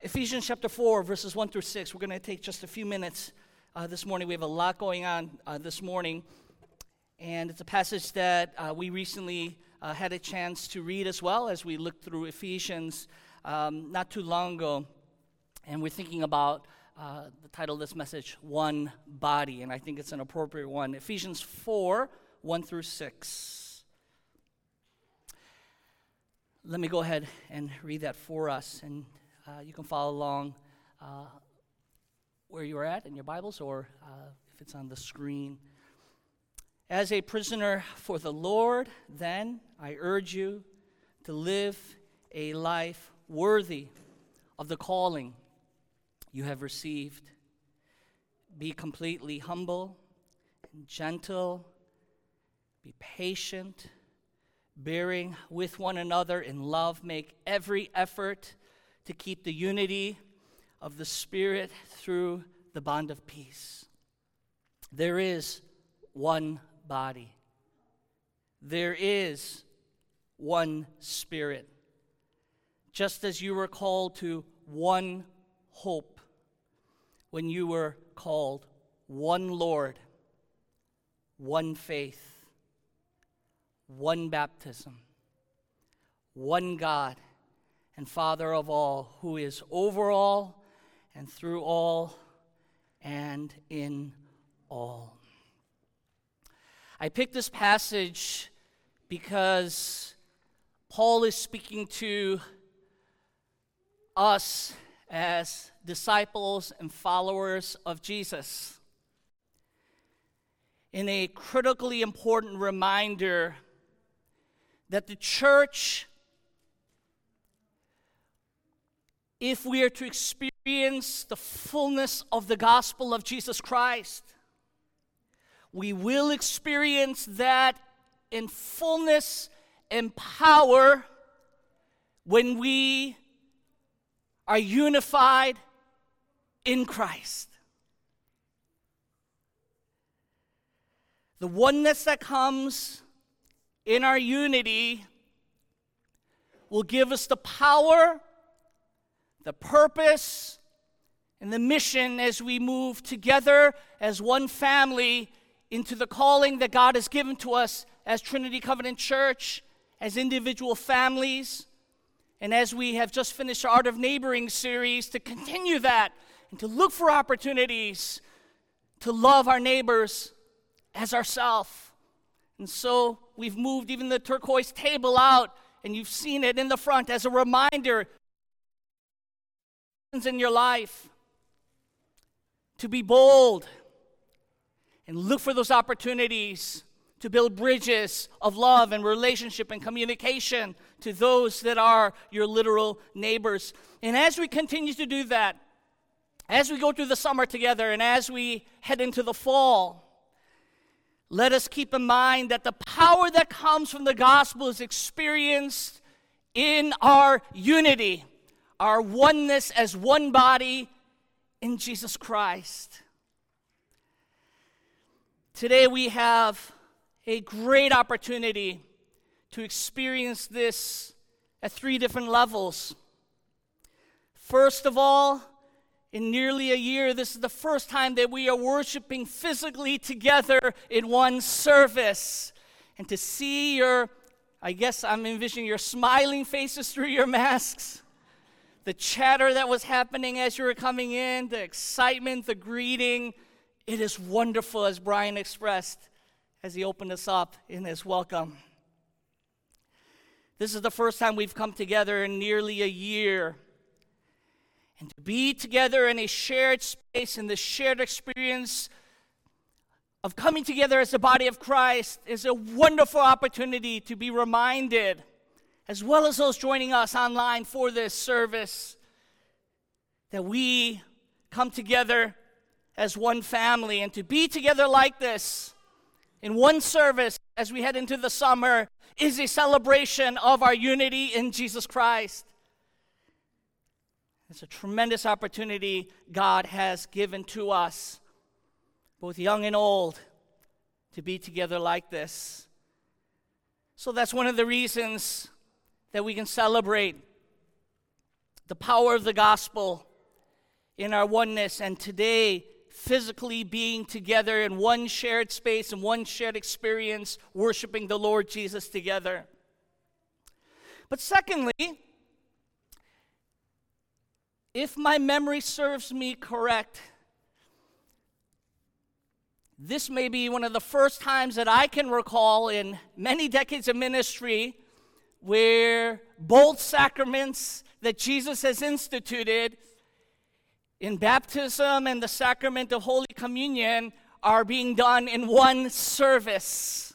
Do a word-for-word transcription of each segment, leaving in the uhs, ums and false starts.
Ephesians chapter four, verses one through six. We're going to take just a few minutes uh, this morning. We have a lot going on uh, this morning. And it's a passage that uh, we recently uh, had a chance to read as well as we looked through Ephesians um, not too long ago. And we're thinking about uh, the title of this message, One Body. And I think it's an appropriate one. Ephesians four, one through six. Let me go ahead and read that for us. And uh, you can follow along uh, where you're at in your Bibles or uh, if it's on the screen. As a prisoner for the Lord, then, I urge you to live a life worthy of the calling you have received. Be completely humble and gentle. Be patient, bearing with one another in love. Make every effort to keep the unity of the Spirit through the bond of peace. There is one body. There is one Spirit. Just as you were called to one hope when you were called, one Lord, one faith, one baptism, one God and Father of all, who is over all and through all and in all. I picked this passage because Paul is speaking to us as disciples and followers of Jesus in a critically important reminder that the church, if we are to experience the fullness of the gospel of Jesus Christ, we will experience that in fullness and power when we are unified in Christ. The oneness that comes in our unity will give us the power, the purpose, and the mission as we move together as one family into the calling that God has given to us as Trinity Covenant Church, as individual families, and as we have just finished our Art of Neighboring series, to continue that and to look for opportunities to love our neighbors as ourselves. And so we've moved even the turquoise table out, and you've seen it in the front as a reminder in your life to be bold and look for those opportunities to build bridges of love and relationship and communication to those that are your literal neighbors. And as we continue to do that, as we go through the summer together and as we head into the fall, let us keep in mind that the power that comes from the gospel is experienced in our unity, our oneness as one body in Jesus Christ. Today we have a great opportunity to experience this at three different levels. First of all, in nearly a year, this is the first time that we are worshiping physically together in one service. And to see your, I guess I'm envisioning your smiling faces through your masks, the chatter that was happening as you were coming in, the excitement, the greeting. It is wonderful, as Brian expressed as he opened us up in his welcome. This is the first time we've come together in nearly a year. And to be together in a shared space, in the shared experience of coming together as the body of Christ, is a wonderful opportunity to be reminded, as well as those joining us online for this service, that we come together as one family. And to be together like this in one service as we head into the summer is a celebration of our unity in Jesus Christ. It's a tremendous opportunity God has given to us, both young and old, to be together like this. So that's one of the reasons that we can celebrate the power of the gospel in our oneness, and today physically being together in one shared space and one shared experience, worshiping the Lord Jesus together. But secondly, if my memory serves me correct, this may be one of the first times that I can recall in many decades of ministry where both sacraments that Jesus has instituted in baptism and the sacrament of Holy Communion are being done in one service.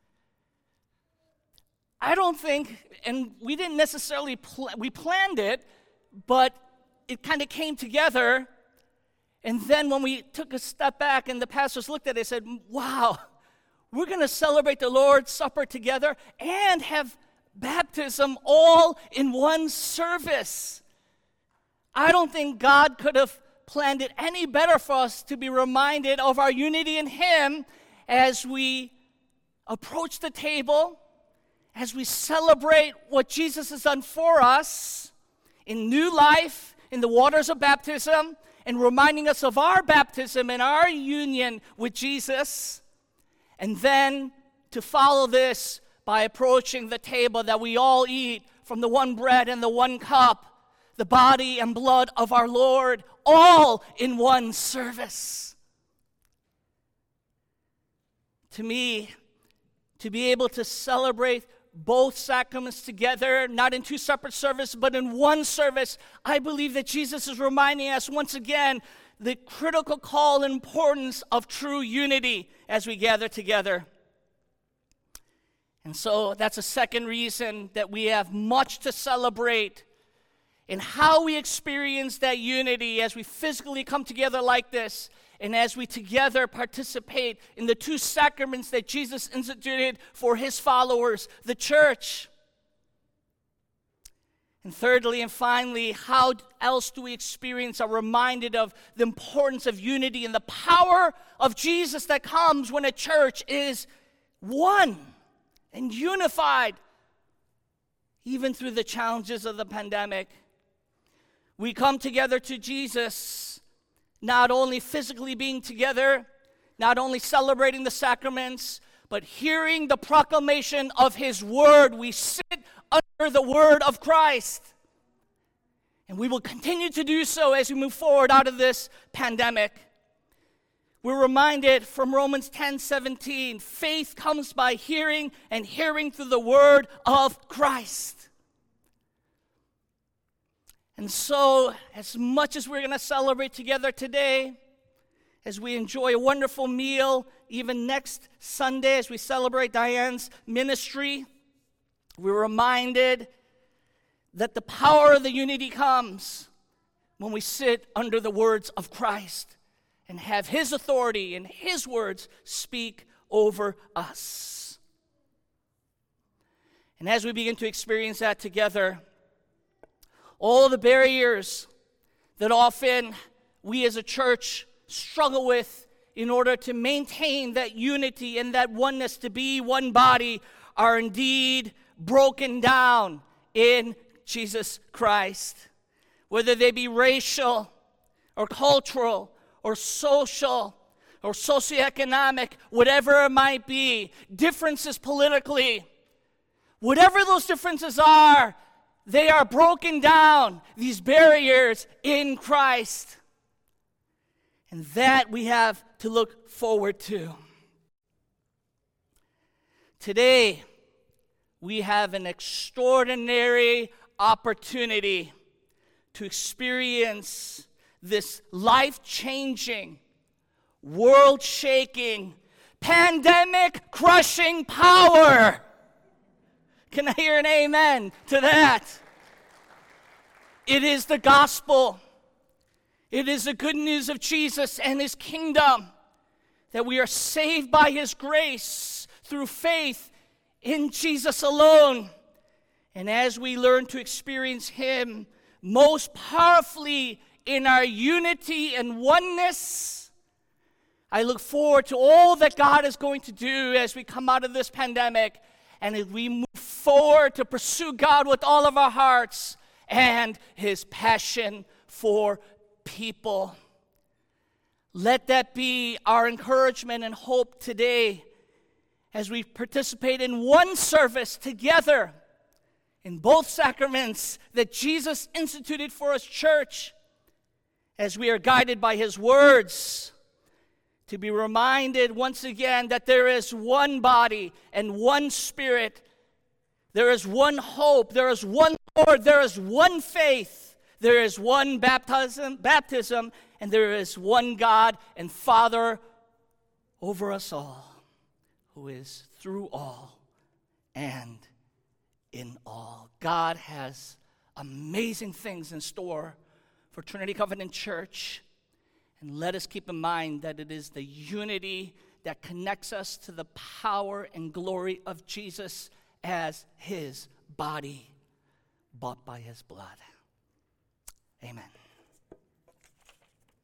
I don't think, and we didn't necessarily, pl- we planned it, but it kind of came together. And then when we took a step back and the pastors looked at it, they said, wow, we're going to celebrate the Lord's Supper together and have baptism all in one service. I don't think God could have planned it any better for us to be reminded of our unity in Him as we approach the table, as we celebrate what Jesus has done for us in new life, in the waters of baptism, and reminding us of our baptism and our union with Jesus, and then to follow this by approaching the table that we all eat from the one bread and the one cup, the body and blood of our Lord, all in one service. To me, to be able to celebrate both sacraments together, not in two separate services, but in one service, I believe that Jesus is reminding us once again the critical call and importance of true unity as we gather together. And so that's a second reason that we have much to celebrate in how we experience that unity as we physically come together like this, and as we together participate in the two sacraments that Jesus instituted for His followers, the church. And thirdly and finally, how else do we experience, are reminded of the importance of unity and the power of Jesus that comes when a church is one and unified, even through the challenges of the pandemic. We come together to Jesus, not only physically being together, not only celebrating the sacraments, but hearing the proclamation of His word. We sit under the word of Christ. And we will continue to do so as we move forward out of this pandemic. We're reminded from Romans ten seventeen, faith comes by hearing, and hearing through the word of Christ. And so, as much as we're going to celebrate together today, as we enjoy a wonderful meal, even next Sunday as we celebrate Diane's ministry, we're reminded that the power of the unity comes when we sit under the words of Christ and have His authority and His words speak over us. And as we begin to experience that together, all the barriers that often we as a church struggle with in order to maintain that unity and that oneness, to be one body, are indeed broken down in Jesus Christ. Whether they be racial or cultural or social or socioeconomic, whatever it might be, differences politically, whatever those differences are, they are broken down, these barriers in Christ. And that we have to look forward to. Today, we have an extraordinary opportunity to experience this life-changing, world-shaking, pandemic-crushing power. Can I hear an amen to that? It is the gospel. It is the good news of Jesus and His kingdom, that we are saved by His grace through faith in Jesus alone. And as we learn to experience Him most powerfully in our unity and oneness, I look forward to all that God is going to do as we come out of this pandemic, and as we move forward to pursue God with all of our hearts and his passion for people. Let that be our encouragement and hope today as we participate in one service together in both sacraments that Jesus instituted for his church, as we are guided by his words, to be reminded once again that there is one body and one Spirit. There is one hope. There is one Lord. There is one faith. There is one baptism, baptism, and there is one God and Father over us all, who is through all and in all. God has amazing things in store for Trinity Covenant Church. And let us keep in mind that it is the unity that connects us to the power and glory of Jesus as his body, bought by his blood. Amen.